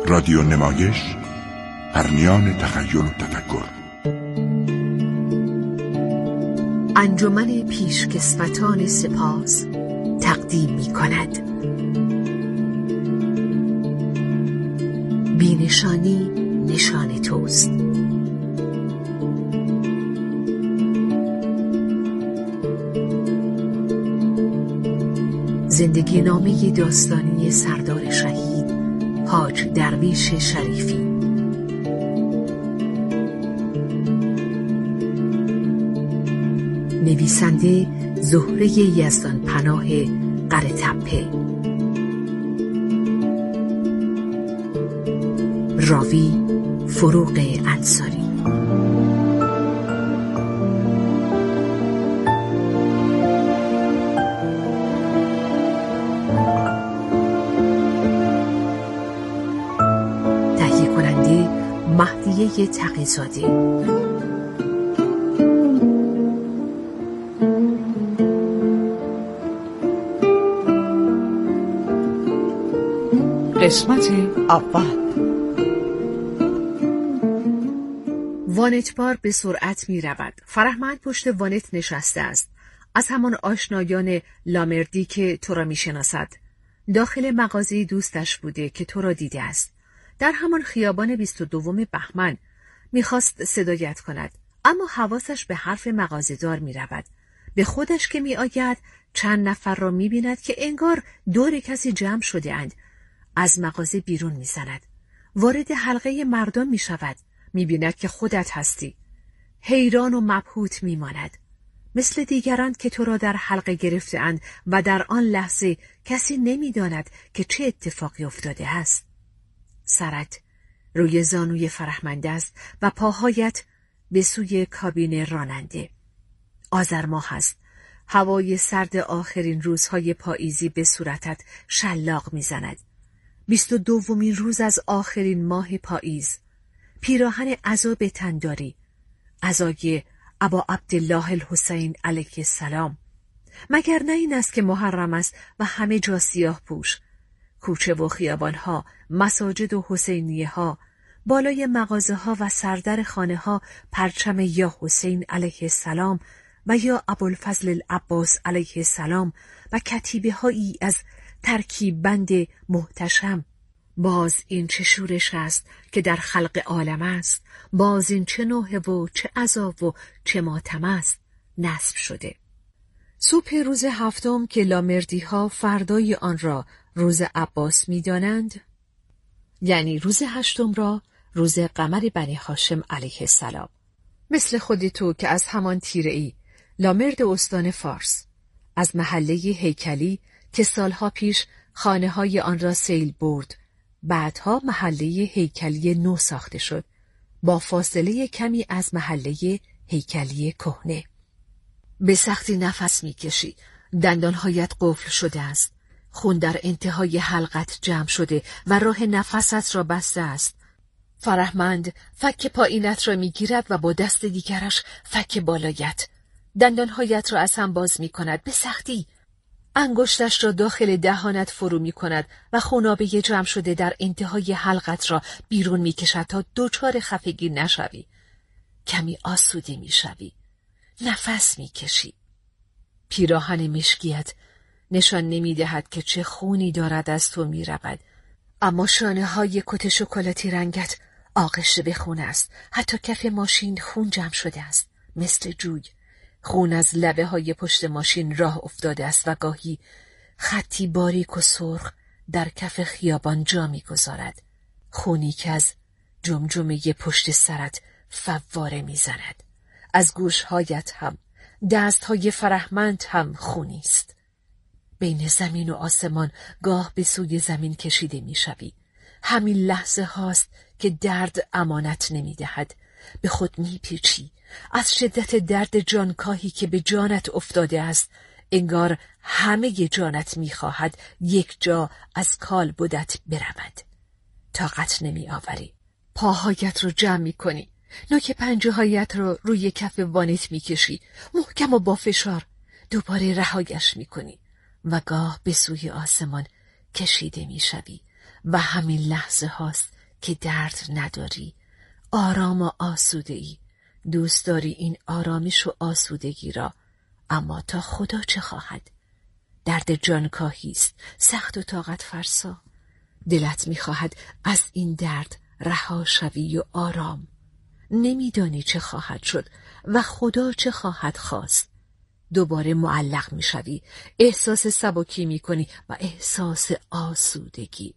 رادیو نمایش، پرمیان تخیل و تفکر. انجمن پیشکسوتان سپاس تقدیم می کند بینشانی نشان توست. زندگی نامه داستانی سردار شهید حاج درویش شریفی. نویسنده زهره یزدان پناه قره‌تپه. راوی فروغ انصاری. تهیه کننده مهدیه تقی‌زاده. قسمت اول. وانتبار به سرعت می رود. فرهمند پشت وانت نشسته است. از همان آشنایان لامردی که تو را می شناسد. داخل مغازه دوستش بوده که تو را دیده است. در همان خیابان 22 بهمن می خواست صدایت کند. اما حواسش به حرف مغازه‌دار می رود. به خودش که می آید چند نفر را می بیند که انگار دور کسی جمع شده اند. از مغازه بیرون می زند. وارد حلقه مردم می شود. می بیند که خودت هستی. حیران و مبهوت می ماند. مثل دیگران که تو را در حلقه گرفته اند و در آن لحظه کسی نمی داند که چه اتفاقی افتاده است. سرت روی زانوی فرهمند است و پاهایت به سوی کابین راننده. آذر ماه است. هوای سرد آخرین روزهای پاییزی به صورتت شلاق می زند. 22مین روز از آخرین ماه پاییز. پیراهن عزا به تن داری. عزای ابا عبدالله الحسین علیه السلام. مگر نه این است که محرم است و همه جا سیاه پوش. کوچه و خیابانها، مساجد و حسینیه ها، بالای مغازه ها و سردر خانه ها پرچم یا حسین علیه السلام و یا ابوالفضل العباس علیه السلام و کتیبه هایی از ترکیب بند محتشم. باز این چه شورش است که در خلق عالم است. باز این چه نوحه و چه عذاب و چه ماتم است نصب شده. صبح روز هفتم که لامردی ها فردای آن را روز عباس می دانند، یعنی روز هشتم را روز قمر بنی هاشم علیه السلام. مثل خود تو که از همان تیره ای، لامرد استان فارس، از محله هیکلی که سالها پیش خانه های آن را سیل برد، بعدها محله هیکلی نو ساخته شد، با فاصله کمی از محله هیکلی کهنه. به سختی نفس میکشی، دندانهایت قفل شده است، خون در انتهای حلقت جمع شده و راه نفست را بسته است. فرهمند فک پایینت را میگیرد و با دست دیگرش فک بالایت. دندانهایت را از هم باز میکند به سختی. انگشتش را داخل دهانت فرو می کند و خونابه جمع شده در انتهای حلقت را بیرون می کشد تا دچار خفگی نشوی. کمی آسوده می شوی. نفس می کشی. پیراهن مشکیت نشان نمی دهد که چه خونی دارد از تو می رود. اما شانه های کت شکلاتی رنگت آغشته به خون است. حتی کف ماشین خون جمع شده است. مثل جوی. خون از لبه های پشت ماشین راه افتاده است و گاهی خطی باریک و سرخ در کف خیابان جا می گذارد. خونی که از جمجمه پشت سرت فواره می زند. از گوشهایت هم، دستهای فرهمند هم خونی است. بین زمین و آسمان گاه به سوی زمین کشیده می شوی. همین لحظه هاست که درد امانت نمی دهد. به خود می پیچی. از شدت درد جانکاهی که به جانت افتاده است، انگار همه جانت می‌خواهد یک جا از کالبدت برود. طاقت نمی آوری. پاهایت رو جمع می‌کنی. نوک پنجه‌هایت رو روی کف وانت می‌کشی. محکم و با فشار. دوباره رهایش می‌کنی و گاه به سوی آسمان کشیده می‌شوی و همین لحظه هاست که درد نداری، آرام و آسوده‌ای. دوست داری این آرامش و آسودگی را، اما تا خدا چه خواهد؟ درد جانکاهی است، سخت و طاقت فرسا. دلت می‌خواهد از این درد رها شوی و آرام. نمیدانی چه خواهد شد و خدا چه خواهد خواست. دوباره معلق می‌شوی، احساس سبکی می‌کنی و احساس آسودگی.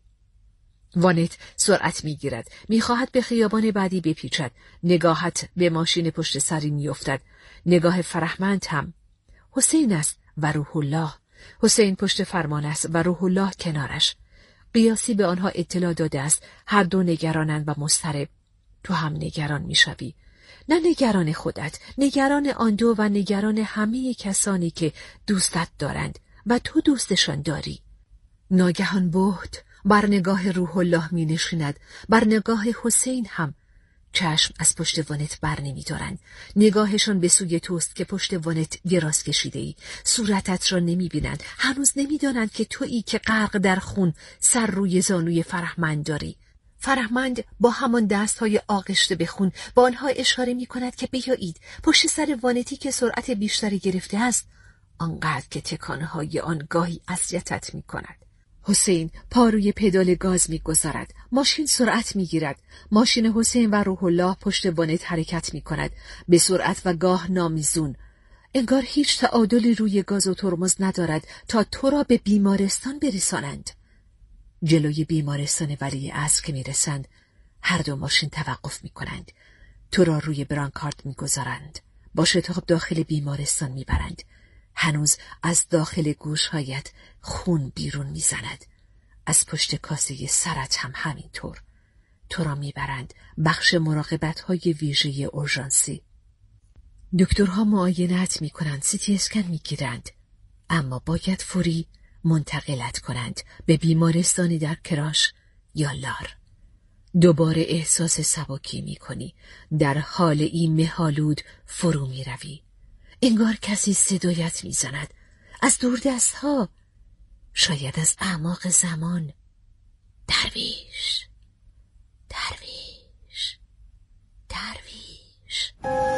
وانت سرعت می‌گیرد، می‌خواهد به خیابان بعدی بپیچد. نگاهت به ماشین پشت سری می‌افتد. نگاه فرهمند هم. حسین است و روح الله. حسین پشت فرمان است و روح الله کنارش. قیاسی به آنها اطلاع داده است. هر دو نگرانند و مضطرب. تو هم نگران می‌شوی. نه نگران خودت، نگران آن دو و نگران همه کسانی که دوستت دارند و تو دوستشان داری. ناگهان بهت بر نگاه روح الله می نشیند، بر نگاه حسین هم. چشم از پشت وانت بر نمی دارند. نگاهشان به سوی توست که پشت وانت دراز کشیده ای. صورتت را نمی بینند. هنوز نمی دانند که تویی که غرق در خون سر روی زانوی فرهمند داری. فرهمند با همان دستهای آغشته به خون با آنها اشاره می کند که بیایید پشت سر وانتی که سرعت بیشتری گرفته است، آنقدر که تکانهای آن گاهی اذیتت می کند. حسین پا روی پدال گاز می‌گذارد. ماشین سرعت می‌گیرد. ماشین حسین و روح الله پشت وانت حرکت می‌کند، به سرعت و گاه نامیزون. انگار هیچ تعادلی روی گاز و ترمز ندارد تا تو را به بیمارستان برسانند. جلوی بیمارستان ولیعصر که می‌رسند، هر دو ماشین توقف می‌کنند. تو را روی برانکارد می‌گذارند. با شتاب داخل بیمارستان می‌برند. هنوز از داخل گوشهایت خون بیرون میزند. از پشت کاسه سرت هم همینطور. تو را میبرند بخش مراقبت‌های ویژه اورژانسی. دکترها معاینت میکنند، سیتی اسکن میگیرند، اما باید فوری منتقلت کنند به بیمارستانی در کراش یا لار. دوباره احساس سبکی میکنی. در حال این مه‌آلود فرو میروی. انگار کسی صدایت میزند از دور دستها، شاید از اعماق زمان. درویش، درویش، درویش.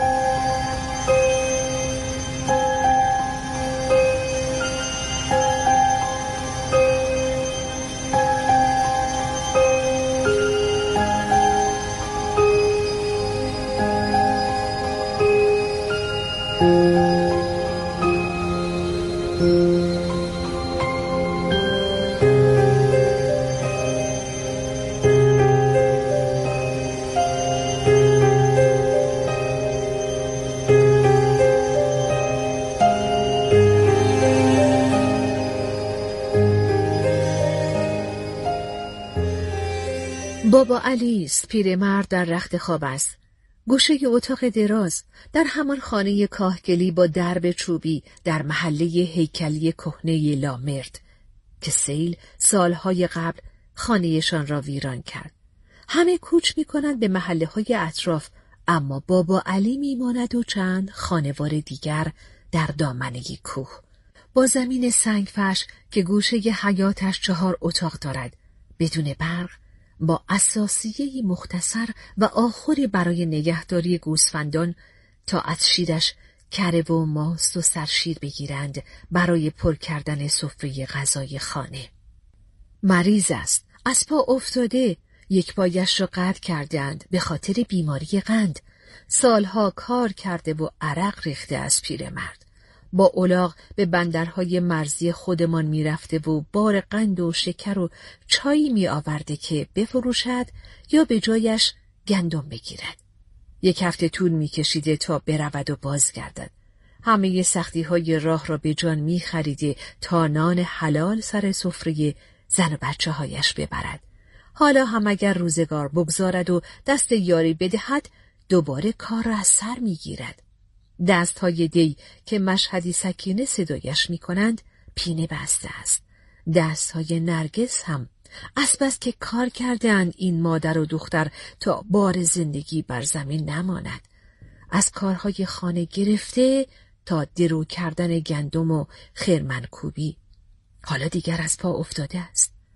بابا علی است، پیرمرد در رخت خواب است. گوشه اتاق دراز در همان خانه کاهگلی با درب چوبی در محله هیکلی کهنه لامرد که سیل سالهای قبل خانهشان را ویران کرد. همه کوچ می‌کنند به محله‌های اطراف، اما بابا علی میماند و چند خانوار دیگر در دامنه کوه با زمین سنگفرش که گوشه حیاتش 4 اتاق دارد، بدون برق، با اساسیه‌ای مختصر و آخری برای نگهداری گوسفندان تا از شیرش کره و ماست و سرشیر بگیرند برای پر کردن سفره غذای خانه. مریض است، از پا افتاده، یک پایش را قطع کردند به خاطر بیماری قند. سالها کار کرده و عرق ریخته از پیرمرد. با الاغ به بندرهای مرزی خودمان می رفته و بار قند و شکر و چایی می آورده که بفروشد یا به جایش گندم بگیرد. 1 هفته طول می کشیده تا برود و بازگردد. همه سختی های راه را به جان می خریده تا نان حلال سر سفره زن و بچه هایش ببرد. حالا هم اگر روزگار بگذارد و دست یاری بدهد، دوباره کار را از سر می گیرد. دستهای دی که مشهدی سکینه صدایش می کنند پینه بسته است. دستهای نرگس هم از بس که کار کردند این مادر و دختر تا بار زندگی بر زمین نماند. از کارهای خانه گرفته تا درو کردن گندم و خرمنکوبی. حالا دیگر از پا افتاده است.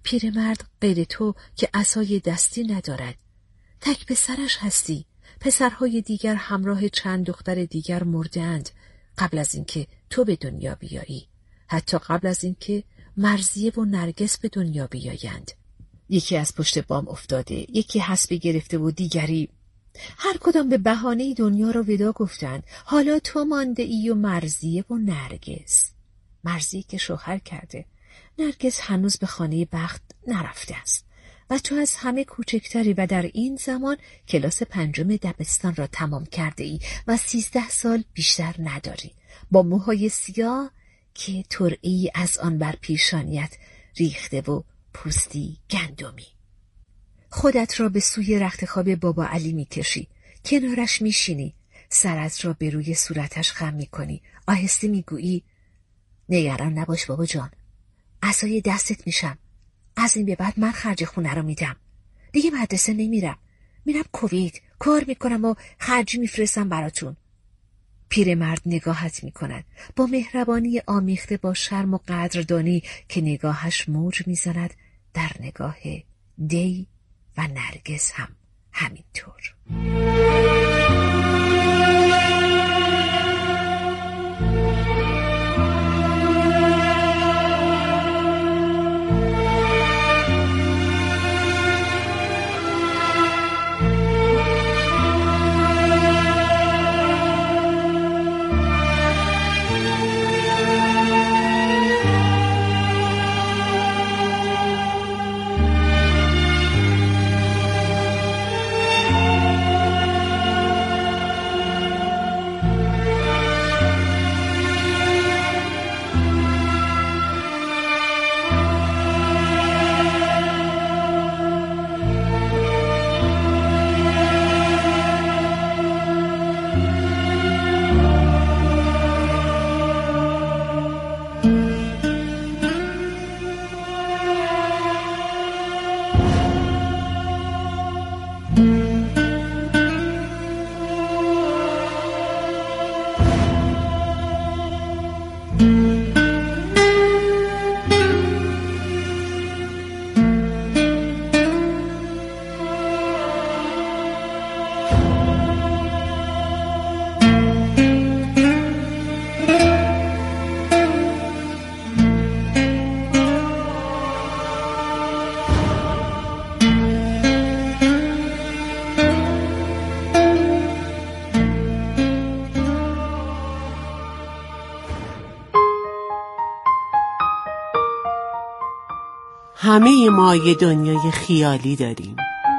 پیرمرد غیر تو که عصای دستی ندارد. تک پسرش هستی. پسرهای دیگر همراه چند دختر دیگر مردند قبل از اینکه تو به دنیا بیایی، حتی قبل از اینکه مرضیه و نرگس به دنیا بیایند. یکی از پشت بام افتاده، یکی حسبی گرفته و دیگری. هر کدام به بهانه دنیا را ودا گفتند. حالا تو مانده ای و مرضیه و نرگس. مرضیه که شوهر کرده، نرگس هنوز به خانه بخت نرفته است و تو از همه کوچکتری و در این زمان کلاس 5 دبستان را تمام کرده ای و 13 سال بیشتر نداری، با موهای سیاه که ترعی از آن بر پیشانیت ریخته و پوستی گندمی. خودت را به سوی رخت خواب بابا علی میکشی، کنارش میشینی، سرت را به روی صورتش خم میکنی، آهسته میگویی نگران نباش بابا جان، عصای دستت میشم. از این به بعد من خرج خونه رو میدم. دیگه مدرسه نمیرم، میرم کویت کار میکنم و خرجی میفرستم براتون. پیرمرد نگاهت میکند با مهربانی آمیخته با شرم و قدردانی که نگاهش موج میزند در نگاه دی و نرگس هم همینطور. همه ما یه دنیای خیالی داریم.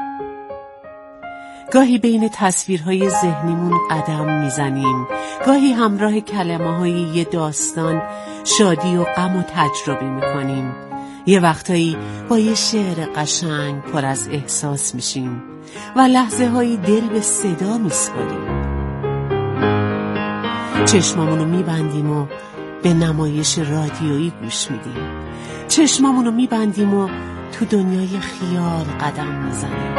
گاهی بین تصویرهای ذهنیمون قدم میزنیم، گاهی همراه کلمه‌های یه داستان شادی و غم و تجربه میکنیم. یه وقتایی با یه شعر قشنگ پر از احساس میشیم و لحظه هایی دل به صدا میسپاریم. چشمامونو میبندیم و به نمایش رادیویی گوش میدیم. چشمامونو میبندیم و تو دنیای خیال قدم میزنیم.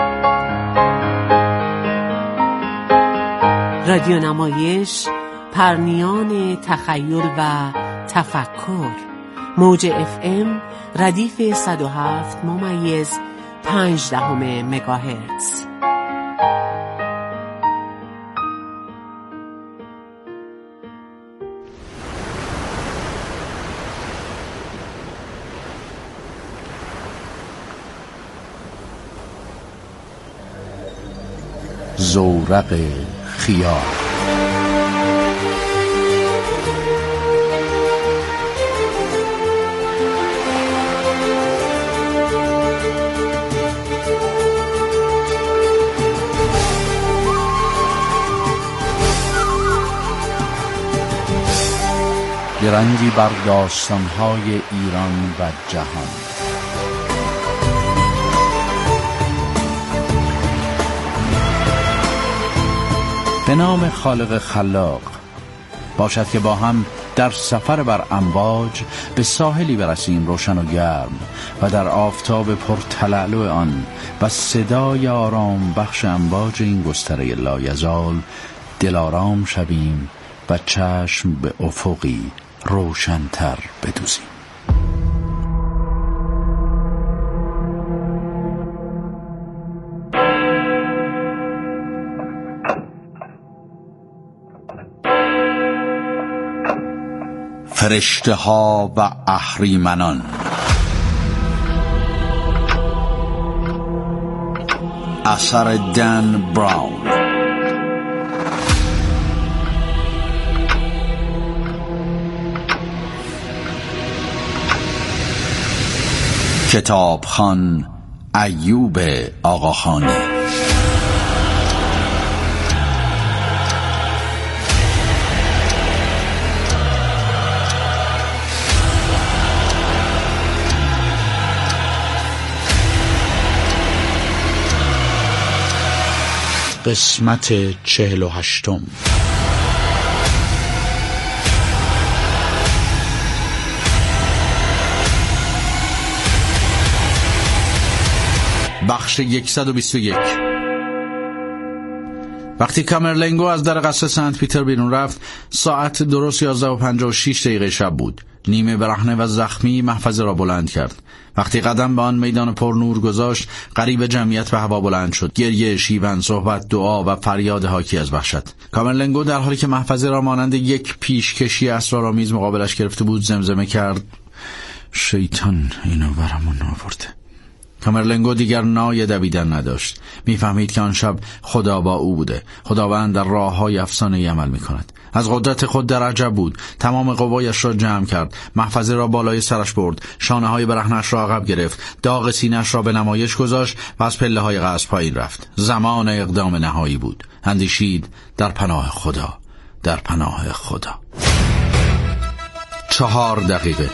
رادیو نمایش، پرنیان تخیل و تفکر. موج FM ردیف 107.5 مگاهرتز. زورق خیال. درنگی بر داستان‌های ایران و جهان. به نام خالق خلاق. باشد که با هم در سفر بر امواج به ساحلی برسیم روشن و گرم و در آفتاب پرتلالو آن و صدای آرام بخش امواج این گستره لایزال دلارام شویم و چشم به افقی روشن‌تر بدوزیم. فرشته ها و اهریمنان. اثر دن براون. کتابخوان ایوب آقاخانی. قسمت 48. بخش 121. وقتی کامرلنگو از در قصر سنت پیتر بیرون رفت، ساعت درست 11:56 شب بود. نیمه برهنه و زخمی محفظه را بلند کرد. وقتی قدم به آن میدان پر نور گذاشت، قریب جمعیت به هوا بلند شد. گریه، شیون، صحبت، دعا و فریاد حاکی از وحشت. کامرلنگو در حالی که محفظه را مانند یک پیشکشی اسرارآمیز مقابلش گرفته بود، زمزمه کرد: شیطان اینو برامون آورده. کامرلنگو دیگر نای دویدن نداشت. میفهمید که آن شب خدا با او بوده. خداوند در راه‌های افسانه‌ای عمل می‌کند. از قدرت خود در عجب بود. تمام قوایش را جمع کرد. محفظه را بالای سرش برد. شانه‌های برهنه‌اش را عقب گرفت. داغ سینه‌اش را به نمایش گذاشت و از پله‌های قصر پایین رفت. زمان اقدام نهایی بود. اندیشید: در پناه خدا، در پناه خدا. 4 دقیقه.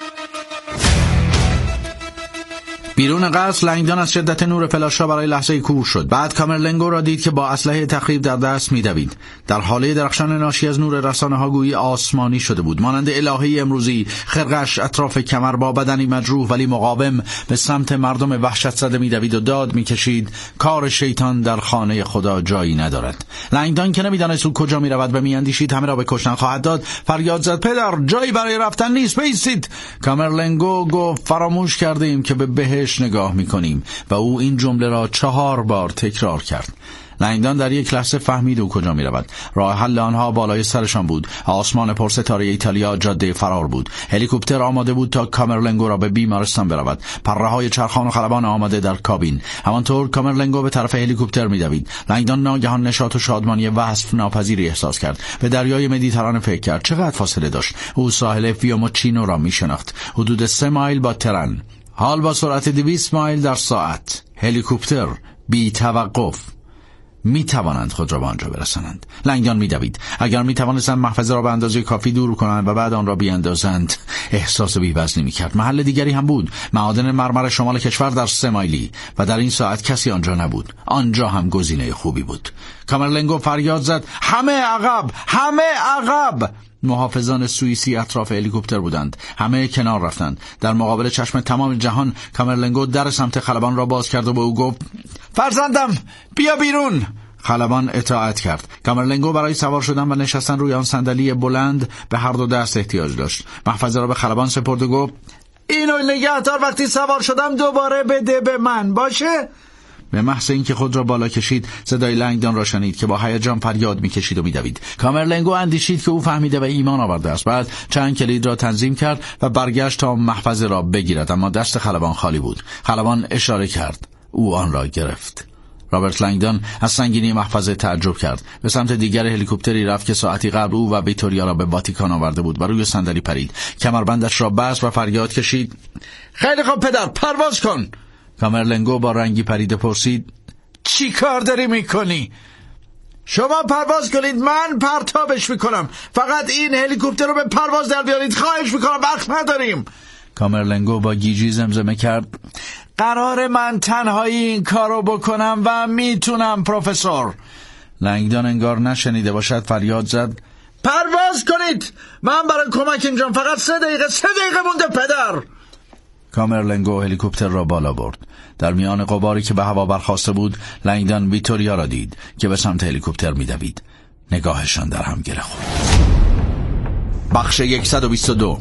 بیرون قصر لنگدان از شدت نور فلاش‌ها برای لحظه کور شد. بعد کامرلنگو را دید که با اسلحه تخریب در دست می‌دوید. در حاله درخشان ناشی از نور رسانه‌ها گویی آسمانی شده بود. مانند الهه‌ای امروزی، خرقش اطراف کمر با بدنی مجروح ولی مقاوم به سمت مردم وحشت زده می‌دوید و داد می‌کشید: کار شیطان در خانه خدا جایی ندارد. لنگدان که نمی‌دانست او کجا می‌رود و می‌اندیشید همه را به کشتن خواهد داد، فریاد زد: پدر، جایی برای رفتن نیست، بایستید. کامرلنگو گفت: فراموش کردیم که به بهشت نگاه میکنیم، و او این جمله را 4 بار تکرار کرد. لنگدان در یک لحظه فهمید او کجا می رود. راه حل آنها بالای سرشان بود. آسمان پرستاره ایتالیا جاده فرار بود. هلیکوپتر آماده بود تا کامرلنگو را به بیمارستان برود. پره‌های چرخان و خلبان آماده در کابین. همانطور کامرلنگو به طرف هلیکوپتر می دوید. لنگدان ناگهان نشاط و شادمانی وصف ناپذیری احساس کرد. به دریای مدیترانه فکر کرد. چقدر فاصله داشت؟ او ساحل فیوموچینو را می شناخت. حدود 3 مایل با ترن. حال با سرعت 200 مایل در ساعت. هلیکوپتر بی توقف می توانند خود را به آنجا برسانند. لنگدان می دوید. اگر می توانستند محفظه را به اندازه کافی دور کنند و بعد آن را بیاندازند، احساس بی‌وزنی می کرد. محل دیگری هم بود. معادن مرمر شمال کشور در 3 مایلی و در این ساعت کسی آنجا نبود. آنجا هم گزینه خوبی بود. کامرلنگو فریاد زد: همه عقب، همه عقب! محافظان سوئیسی اطراف هلیکوپتر بودند. همه کنار رفتند. در مقابل چشم تمام جهان کامرلنگو در سمت خلبان را باز کرد و به او گفت: فرزندم، بیا بیرون. خلبان اطاعت کرد. کامرلنگو برای سوار شدن و نشستن روی آن صندلی بلند به هر دو دست احتیاج داشت. محفظه را به خلبان سپرد و گفت: اینو نگه دار، وقتی سوار شدم دوباره بده به من، باشه؟ به محض اینکه خود را بالا کشید، صدای لنگدان را شنید که با هیجان فریاد می‌کشید و می‌دوید. کامرلنگو اندیشید که او فهمیده و ایمان آورده است. بعد چند کلید را تنظیم کرد و برگشت تا محفظه را بگیرد، اما دست خلبان خالی بود. خلبان اشاره کرد. او آن را گرفت. رابرت لنگدان از سنگینی محفظه تعجب کرد. به سمت دیگر هلیکوپتری رفت که ساعتی قبل او و ویتوریا را به واتیکان آورده بود و روی صندلی پرید. کمربندش را بست و فریاد کشید: خیلی خوب پدر، پرواز کن. کامرلنگو با رنگی پریده پرسید: چی کار داری میکنی؟ شما پرواز کنید، من پرتابش میکنم. فقط این هلیکوپتر رو به پرواز در بیارید، خواهش میکنم، وقت نداریم. کامرلنگو با گیجی زمزمه کرد: قرار من تنهایی این کارو بکنم و میتونم پروفسور. لنگدان انگار نشنیده باشد فریاد زد: پرواز کنید، من برای کمک اینجام، فقط 3 دقیقه مونده پدر. کامرلنگو هلیکوپتر را بالا برد. در میان غباری که به هوا برخاسته بود، لنگدان ویتوریا را دید که به سمت هلیکوپتر می‌دوید. نگاهشان در هم گره خورد. بخش 122.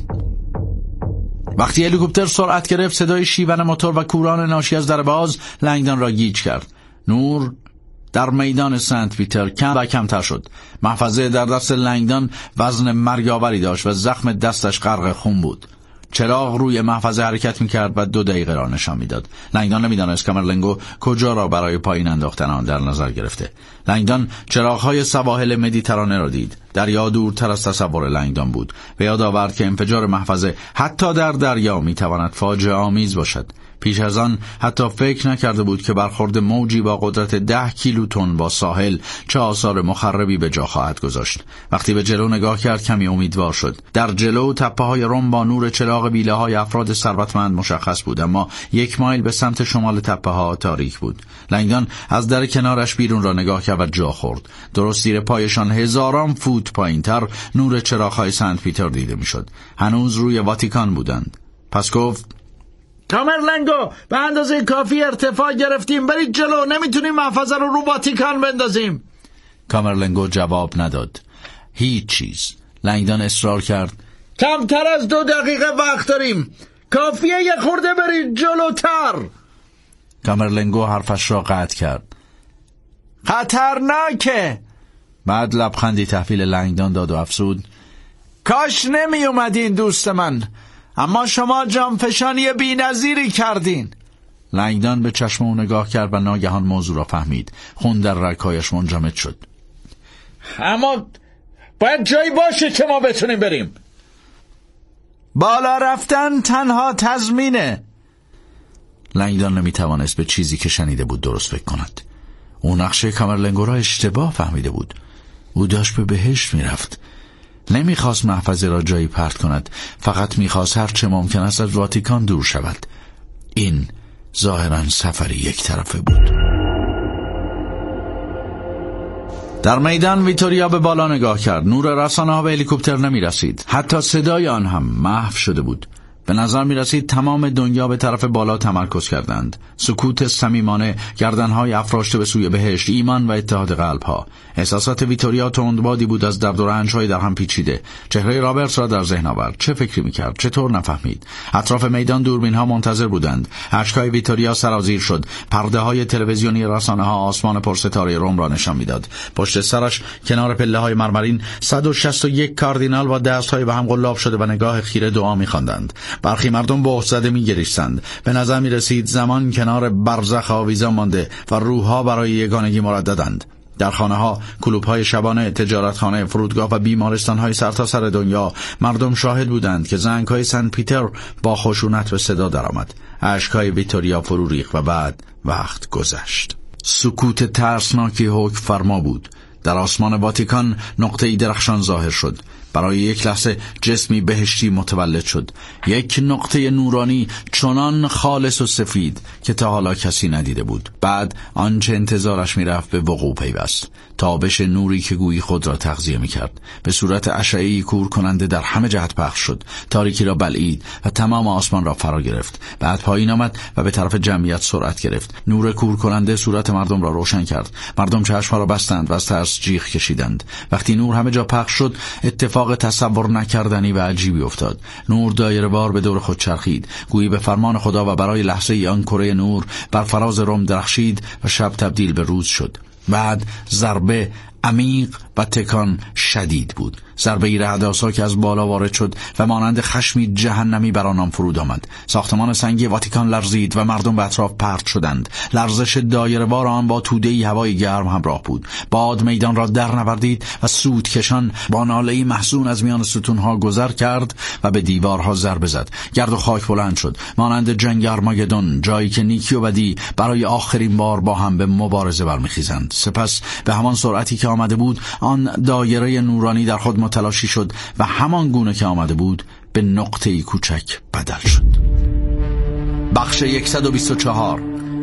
وقتی هلیکوپتر سرعت گرفت، صدای شیون موتور و کوران ناشی از در باز لنگدان را گیج کرد. نور در میدان سنت پیتر کم و کمتر شد. محفظه در دست لنگدان وزن مرگاوری داشت و زخم دستش غرق خون بود. چراغ روی محفظه حرکت می‌کرد و 2 دقیقه را نشان می‌داد. لنگدان نمی‌دانست کامرلنگو کجا را برای پایین انداختن آن در نظر گرفته. لنگدان چراغ‌های سواحل مدیترانه را دید. دریا دورتر از تصور لنگدان بود. به یاد آورد که انفجار محفظه حتی در دریا می‌تواند فاجعه آمیز باشد. پیش از آن حتی فکر نکرده بود که برخورد موجی با قدرت 10 کیلوتن با ساحل چه آثار مخربی به جا خواهد گذاشت. وقتی به جلو نگاه کرد کمی امیدوار شد. در جلو تپه‌های رم با نور چراغ بیله‌های افراد ثروتمند مشخص بود، اما 1 مایل به سمت شمال تپه‌ها تاریک بود. لنگدان از در کنارش بیرون را نگاه کرد و جا خورد. درست زیر پایشان هزاران فوت پایین‌تر نور چراغ‌های سنت پیتر دیده می‌شد. هنوز روی واتیکان بودند. پس گفت: کامرلنگو، به اندازه کافی ارتفاع گرفتیم، برید جلو، نمیتونیم محفظه رو واتیکان بندازیم. کامرلنگو جواب نداد. هیچ چیز. لنگدان اصرار کرد: کمتر از 2 دقیقه وقت داریم، کافیه یه خورده برید جلوتر. کامرلنگو حرفش را قطع کرد. خطرناکه. بعد لبخندی تحویل لنگدان داد و افسود: کاش نمی اومدین دوست من، اما شما جانفشانی بی‌نظیری کردین. لنگدان به چشم او نگاه کرد و ناگهان موضوع را فهمید. خون در رگ‌هایش منجمد شد. اما باید جایی باشه که ما بتونیم بریم. بالا رفتن تنها تضمینه. لنگدان نمیتوانست به چیزی که شنیده بود درست فکر کند. او نقشه کامرلنگو را اشتباه فهمیده بود. او داشت به بهشت میرفت. نمیخواست محفظه را جایی پرت کند، فقط میخواست هر چه ممکن است از واتیکان دور شود. این ظاهراً سفری 1 طرفه بود. در میدان ویتوریا به بالا نگاه کرد. نور رسانه‌ها به هلیکوپتر نمیرسید. حتی صدای آن هم محو شده بود. به نظر می رسید تمام دنیا به طرف بالا تمرکز کردند. سکوت صمیمانه، گردنهای افراشته به سوی بهشت، ایمان و اتحاد قلبها. احساسات ویتوریا تندبادی بود از درد و رنج‌های در هم پیچیده. چهره رابرت را در ذهن آورد. چه فکری می‌کرد؟ چطور نفهمید؟ اطراف میدان دوربین‌ها منتظر بودند. اشک‌های ویتوریا سرازیر شد. پرده‌های تلویزیونی رسانه‌ها آسمان پرستاره روم را نشان می‌داد. پشت سرش کنار پله‌های مرمرین 161 کاردینال با دست‌های به هم قلاب شده و نگاه خیره دعا می‌خواندند. برخی مردم بهت زده می‌گریستند. به نظر می‌رسید زمان کنار برزخ آویزان مانده و روح‌ها برای یگانگی مرددند. در خانه‌ها، کلوب‌های شبانه، تجارتخانه، فرودگاه و بیمارستان‌های سرتاسر دنیا مردم شاهد بودند که زنگ‌های سنت پیتر با خشونت به صدا درآمد. اشک‌های ویتوریا فرو ریخت و بعد وقت گذشت. سکوت ترسناکی حکم فرما بود. در آسمان واتیکان نقطه‌ای درخشان ظاهر شد. برای 1 لحظه جسمی بهشتی متولد شد. 1 نقطه نورانی چنان خالص و سفید که تا حالا کسی ندیده بود. بعد آنچه انتظارش میرفت به وقوع پیوست. تابش نوری که گویی خود را تغذیه میکرد به صورت اشعه‌ای کور کننده در همه جهت پخش شد. تاریکی را بلعید و تمام آسمان را فرا گرفت. بعد پایین آمد و به طرف جمعیت سرعت گرفت. نور کور کننده صورت مردم را روشن کرد. مردم چشم‌ها را بستند و از ترس جیغ کشیدند. وقتی نور همه جا پخش شد، اتفاق تصور نکردنی و عجیبی افتاد. نور دایره‌وار به دور خود چرخید، گویی به فرمان خدا، و برای لحظه ای آن کره نور بر فراز روم درخشید و شب تبدیل به روز شد. بعد ضربه عمیق و تکان شدید بود. ضربه‌ای رعدآسا که از بالا وارد شد و مانند خشمی جهنمی بر آنان فرود آمد. ساختمان سنگی واتیکان لرزید و مردم به اطراف پرت شدند. لرزش دایره‌وار آن با توده‌ای هوای گرم همراه بود. باد میدان را درنوردید و سودکشان با ناله‌ای محزون از میان ستونها گذر کرد و به دیوارها ضربه زد. گرد و خاک بلند شد مانند جنگ ارماگدون، جایی که نیکی و بدی برای آخرین بار با هم به مبارزه برمیخیزند. سپس به همان سرعتی که آمده بود، آن دایره نورانی در خود متلاشی شد و همان گونه که آمده بود به نقطه‌ای کوچک بدل شد. بخش 124.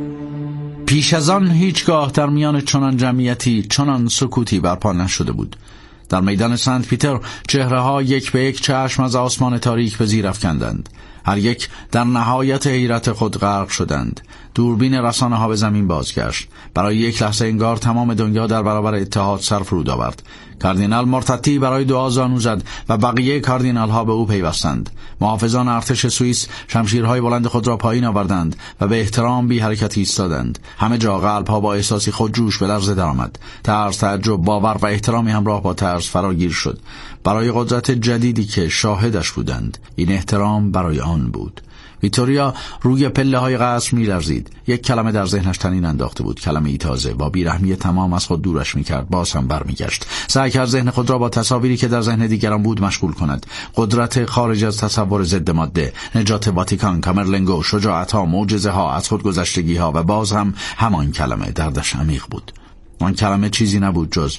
پیش از آن هیچگاه در میان چنان جمعیتی چنان سکوتی برپا نشده بود. در میدان سنت پیتر چهره‌ها 1 به 1 چشم از آسمان تاریک به زیر افکندند. هر یک در نهایت حیرت خود غرق شدند. دوربین رسانه‌ها به زمین بازگشت. برای یک لحظه انگار تمام دنیا در برابر اتحاد سر فرود آورد. کاردینال مورتاتی برای دعا زانو زد و بقیه کاردینال‌ها به او پیوستند. محافظان ارتش سوئیس شمشیرهای بلند خود را پایین آوردند و به احترام بی حرکت ایستادند. همه جا قلب‌ها با احساسی خودجوش به لرزه درآمد. ترس، تعجب، باور و احترامی همراه با ترس فراگیر شد. برای قدرت جدیدی که شاهدش بودند، این احترام برای آن بود. ویتوریا روی پله‌های قصر می‌لرزید. یک کلمه در ذهنش طنین انداخته بود، کلمه‌ای تازه. با بیرحمی تمام از خود دورش می‌کرد. باز هم برمیگشت. سعی کرد ذهن خود را با تصاویری که در ذهن دیگران بود مشغول کند. قدرت خارج از تصور ضد ماده، نجات واتیکان، کامرلنگو، شجاعت‌ها، معجزه‌ها، از خودگذشتگی‌ها و باز هم همان کلمه دردش عمیق بود. آن کلمه چیزی نبود جز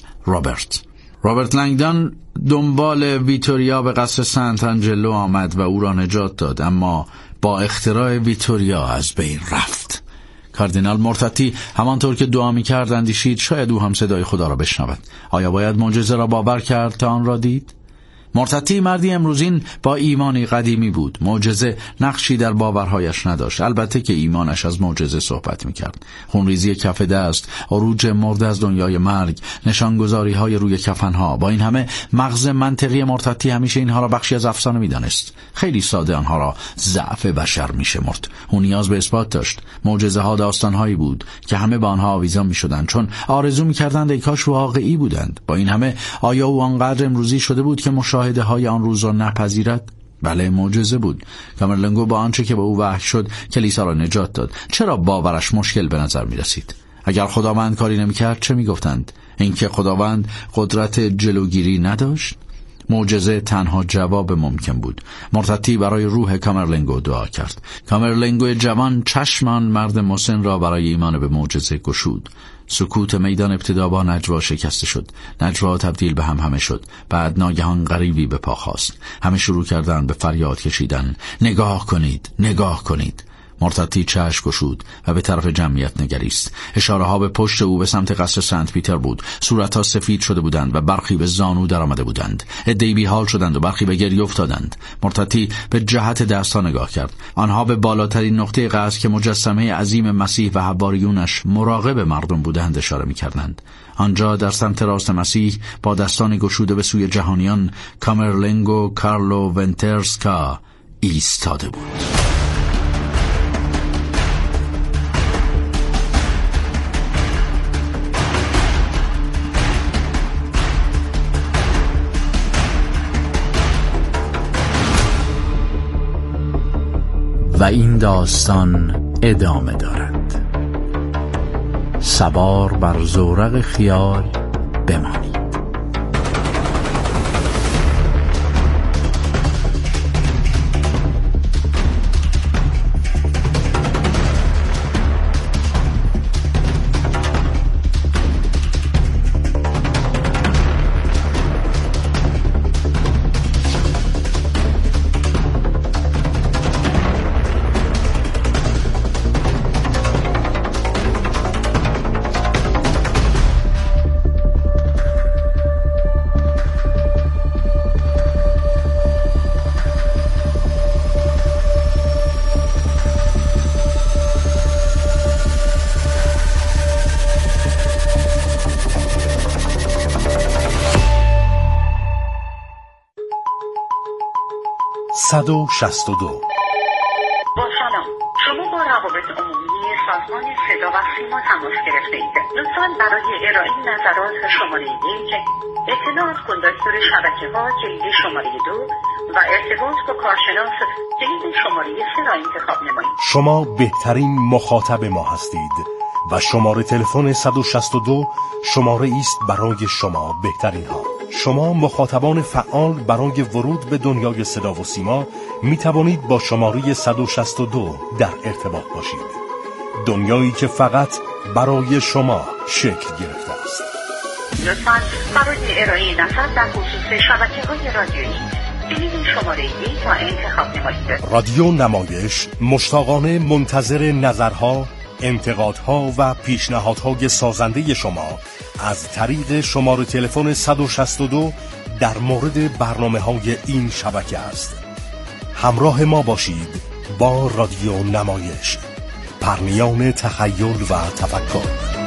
رابرت لنگدان دنبال ویتوریا به قصر سنت آنجلو آمد و او را نجات داد، اما با اختراع ویتوریا از بین رفت. کاردینال مورتاتی همانطور که دعا می‌کرد اندیشید شاید او هم صدای خدا را بشنود. آیا باید معجزه را باور کرد تا آن را دید؟ مورتاتی مردی امروزین با ایمانی قدیمی بود. معجزه نقشی در باورهایش نداشت. البته که ایمانش از معجزه صحبت می‌کرد. خونریزی کف دست، عروج مرده از دنیای مرگ، نشانگذاری‌های روی کفن‌ها. با این همه مغز منطقی مورتاتی همیشه اینها را بخشی از افسانه می‌دانست. خیلی ساده آنها را ضعف بشر می‌شمرد. او نیاز به اثبات داشت. معجزه‌ها داستان‌هایی بود که همه با آنها آویزان می‌شدند، چون آرزو می‌کردند ای کاش واقعی بودند. با این همه آیا او آنقدر امروزی شده بود که مشاهده های آن روز را نپذیرد؟ بله، معجزه بود. کامرلنگو با آنچه که به او وحی شد کلیسا را نجات داد. چرا باورش مشکل به نظر می رسید؟ اگر خداوند کاری نمی کرد چه می گفتند؟ اینکه خداوند قدرت جلوگیری نداشت؟ معجزه تنها جواب ممکن بود. مورتاتی برای روح کامرلنگو دعا کرد. کامرلنگو جوان چشم آن مرد مسن را برای ایمان به معجزه گشود. سکوت میدان ابتدا با نجوا شکسته شد. نجوا تبدیل به همهمه شد. بعد ناگهان غریبی به پا خاست. همه شروع کردند به فریاد کشیدن. نگاه کنید، نگاه کنید. مورتاتی چشم گشود و به طرف جمعیت نگریست. اشاره ها به پشت او به سمت قصر سنت پیتر بود. صورتها سفید شده بودند و برخی به زانو در آمده بودند. عده‌ای بیحال شدند و برخی به گریه افتادند. مورتاتی به جهت دستها نگاه کرد. آنها به بالاترین نقطه قصر که مجسمه عظیم مسیح و حواریونش مراقب مردم بودند اشاره می‌کردند. آنجا در سمت راست مسیح با دستان گشوده به سوی جهانیان کامرلنگو کارلو ونترسکا ایستاده بود. و این داستان ادامه دارد. سوار بر زورق خیال بمانید. با سلام، شما با روابط عمومی سازمان صدا و سیما تماس گرفته اید. لطفاً برای ارائه نظرات شماره 1 اطلاع از کندکتور شبکه‌ها کلید شماره 2 و ارتباط با کارشناس کلید شماره 3 را انتخاب نمایید. شما بهترین مخاطب ما هستید و شماره تلفن 162 شماره است برای شما بهترین ها. شما مخاطبان فعال برای ورود به دنیای صدا و سیما می توانید با شماره 162 در ارتباط باشید. دنیایی که فقط برای شما شکل گرفته است. لطفاً برای ارائه نظر در خصوص شبکه‌های رادیویی کلید شماره 1 را انتخاب نمایید. رادیو نمایش مشتاقانه منتظر نظرها، انتقادها و پیشنهادهای سازنده شما از طریق شماره تلفن 162 در مورد برنامه‌های این شبکه است. همراه ما باشید با رادیو نمایش، پرنیان تخیل و تفکر.